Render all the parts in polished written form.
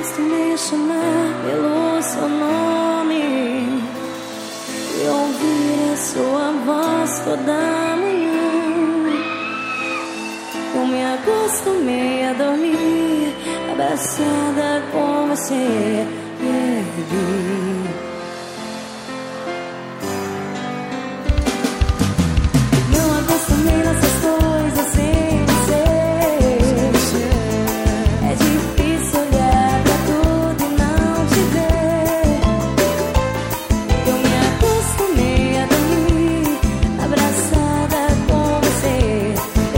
acostumei a chamar pelo seu nome e ouvir a sua voz toda manhã. Eu me acostumei a dormir abraçada com você. Não acostumei nessas coisas sem você. É difícil olhar pra tudo e não te ver. Eu me acostumei a dormir abraçada com você.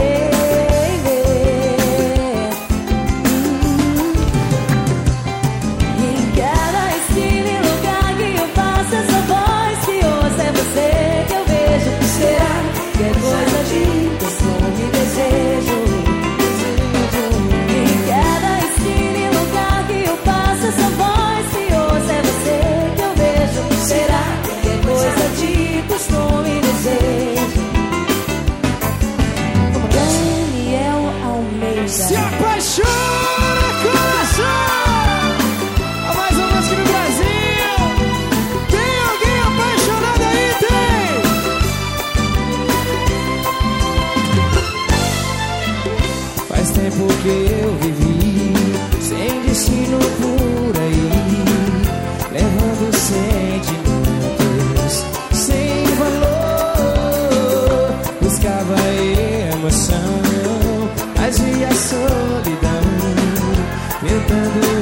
Em cada esquina e lugar que eu passo, essa voz que ouço é você que eu vejo. Será que é coisa de costume e desejo? Em cada esquina e lugar que eu passo, essa voz que ouço é você que eu vejo. Será que é coisa de costume e desejo? Daniel Almeida. Se apaixona, coração! A mais uma música do Brasil! Tem alguém apaixonado aí? Tem! Faz tempo que eu vivi sem destino por aí, levando sentimentos sem valor. Buscava emoção, fazia solidão, tentando